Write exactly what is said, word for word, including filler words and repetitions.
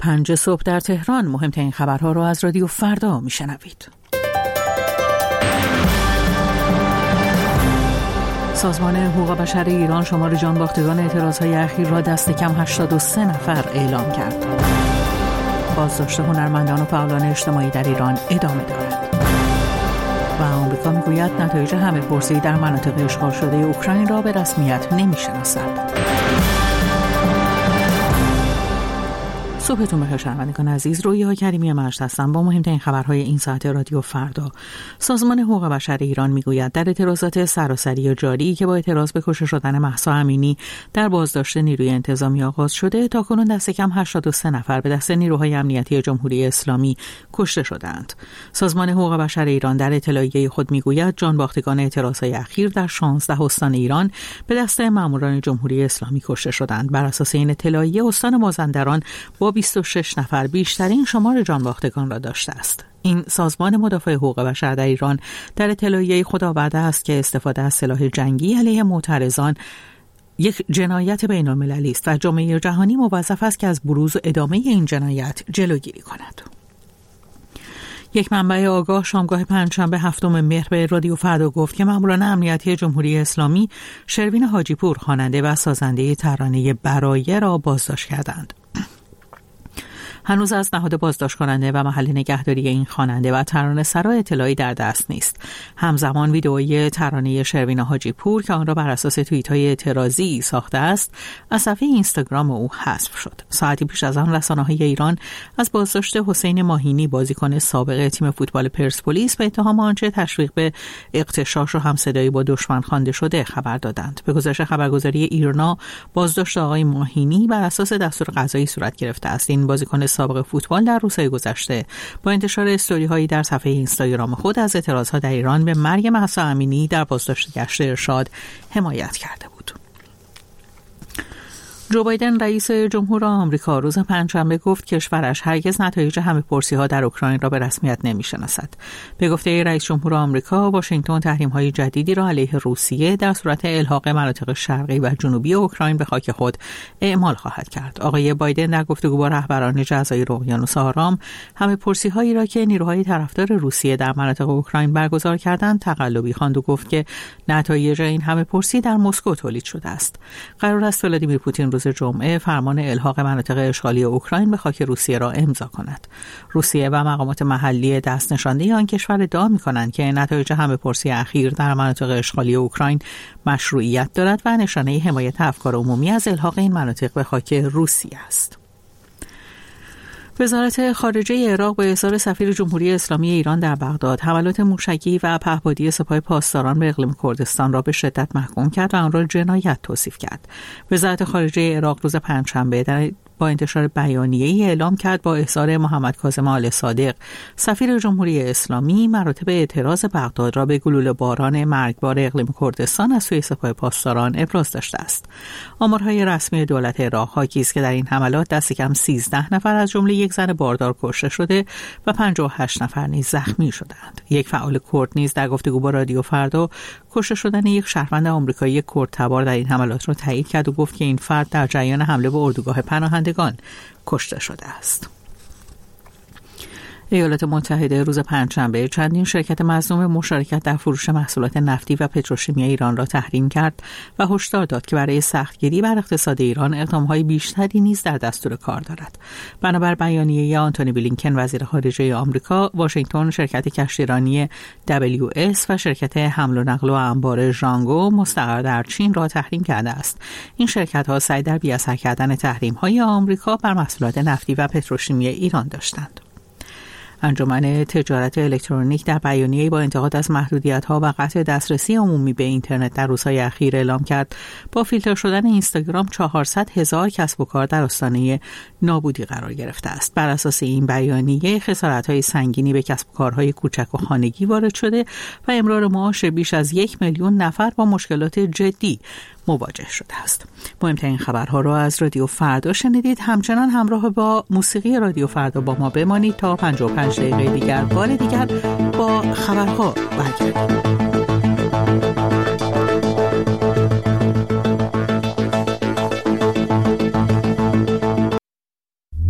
پنج صبح در تهران. مهمترین خبرها را از رادیو فردا میشنوید. سازمان حقوق بشر ایران شمار جانباختگان اعتراضهای اخیر را دست کم هشتاد و سه نفر اعلام کرد. بازداشت هنرمندان و فعالان اجتماعی در ایران ادامه دارد. و آمریکا میگوید نتایج همه‌پرسی در مناطق اشغال شده اوکراین را به رسمیت نمیشناسد. صبحتون بخیر شنوندگان عزیز، رویا کریمی مجد هستم با مهمترین خبرهای این ساعت رادیو فردا. سازمان حقوق بشر ایران میگوید در اعتراضات سراسری جاری که با اعتراض به کشته شدن مهسا امینی در بازداشت نیروی انتظامی آغاز شده، تاکنون دست کم هشتاد و سه نفر به دست نیروهای امنیتی جمهوری اسلامی کشته شدند. سازمان حقوق بشر ایران در اطلاعیه خود میگوید جانباختگان اعتراضهای اخیر در شانزده استان ایران به دست ماموران جمهوری اسلامی کشته شدند. بر اساس این اطلاعیه استان مازندران با بیست و شش نفر بیشترین شمار جانباختگان را داشته است. این سازمان مدافع حقوق بشر در ایران در اطلاعیه خود آورده است که استفاده از سلاح جنگی علیه معترضان یک جنایت بین المللی است و جامعه جهانی موظف است که از بروز و ادامه این جنایت جلوگیری کند. یک منبع آگاه شامگاه پنجشنبه هفتم مهر به رادیو فردا گفت که ماموران امنیتی جمهوری اسلامی شروین حاجی پور خواننده و سازنده ترانه برایه را بازداشت کردند. هنوز از نهاد بازداشت کننده و محل نگهداری این خواننده و ترانه سرا اطلاعی در دست نیست. همزمان ویدئوی ترانه شروین حاجی پور که آن را بر اساس توییت‌های اعتراضی ساخته است از صفحه اینستاگرام او حذف شد. ساعتی پیش از آن رسانه‌های ایران از بازداشت حسین ماهینی بازیکن سابق تیم فوتبال پرسپولیس به اتهام آنچه تشویق به اغتشاش و همصدایی با دشمن خوانده شده خبر دادند. به گزارش خبرگزاری ایرنا بازداشت آقای ماهینی بر اساس دستور قضایی صورت گرفته است. این بازیکن سابق فوتبال در روزهای گذشته با انتشار استوری هایی در صفحه اینستاگرام خود از اعتراضات در ایران به مرگ مهسا امینی در بازداشت گشت ارشاد حمایت کرده بود. جو بایدن رئیس جمهور آمریکا روز پنجشنبه گفت کشورش هرگز نتایج همه‌پرسی‌ها در اوکراین را به رسمیت نمی‌شناسد. به گفته رئیس جمهور آمریکا، واشنگتن تحریم‌های جدیدی را علیه روسیه در صورت الحاق مناطق شرقی و جنوبی اوکراین به خاک خود اعمال خواهد کرد. آقای بایدن در گفتگو با رهبران جزایر اقیانوس آرام همه‌پرسی‌هایی را که نیروهای طرفدار روسیه در مناطق اوکراین برگزار کردند تقلبی خواند و گفت که نتایج این همه‌پرسی در مسکو تولید شده است. قرار است ولادیمیر پوتین روز جمعه فرمان الحاق مناطق اشغالی اوکراین به خاک روسیه را امضا کند. روسیه و مقامات محلی دست نشانده آن کشور ادعا می‌کنند که نتایج همه‌پرسی اخیر در مناطق اشغالی اوکراین مشروعیت دارد و نشانه حمایت افکار عمومی از الحاق این مناطق به خاک روسیه است. وزارت خارجه عراق به احضار سفیر جمهوری اسلامی ایران در بغداد حملات موشکی و پهپادی سپاه پاسداران به اقلیم کردستان را به شدت محکوم کرد و آن را جنایت توصیف کرد. وزارت خارجه عراق روز پنجشنبه در با انتشار بیانیه‌ای اعلام کرد با احضار محمد کاظم آل صادق سفیر جمهوری اسلامی مراتب اعتراض بغداد را به گلوله باران مرگبار اقلیم کردستان از سوی سپاه پاسداران ابراز داشته است. آمارهای رسمی دولت عراق حاکی است که در این حملات دست کم سیزده نفر از جمله یک زن باردار کشته شده و پنجاه و هشت نفر نیز زخمی شدند. یک فعال کرد نیز در گفتگو با رادیو فردا کشته شدن یک شهروند آمریکایی کردتبار در این حملات را تایید کرد و گفت که این فرد در جریان حمله به اردوگاه پناهندگان کشته شده است. ایالات متحده روز پنجشنبه چندین شرکت مظنون مشارکت در فروش محصولات نفتی و پتروشیمی ایران را تحریم کرد و هشدار داد که برای سختگیری بر اقتصاد ایران اقدام‌های بیشتری نیز در دستور کار دارد. بنابر بیانیه آنتونی بلینکن وزیر خارجه آمریکا، واشنگتن شرکت کشتیرانی دبلیو اس و شرکت حمل و نقل و انبار ژانگو مستقر در چین را تحریم کرده است. این شرکت‌ها سعی در بی‌اثر کردن تحریم‌های آمریکا بر محصولات نفتی و پتروشیمی ایران داشتند. انجمن تجارت الکترونیک در بیانیه‌ای با انتقاد از محدودیت‌ها و قطع دسترسی عمومی به اینترنت در روزهای اخیر اعلام کرد با فیلتر شدن اینستاگرام چهارصد هزار کسب و کار در آستانه نابودی قرار گرفته است. بر اساس این بیانیه خسارت‌های سنگینی به کسب و کارهای کوچک و خانگی وارد شده و امرار معاش بیش از یک میلیون نفر با مشکلات جدی مواجه شده است. مهمترین خبرها را از رادیو فردا شنیدید. همچنان همراه با موسیقی رادیو فردا با ما بمانید تا پنجاه و پنج دقیقه دیگر بار دیگر با خبرها برگردیم.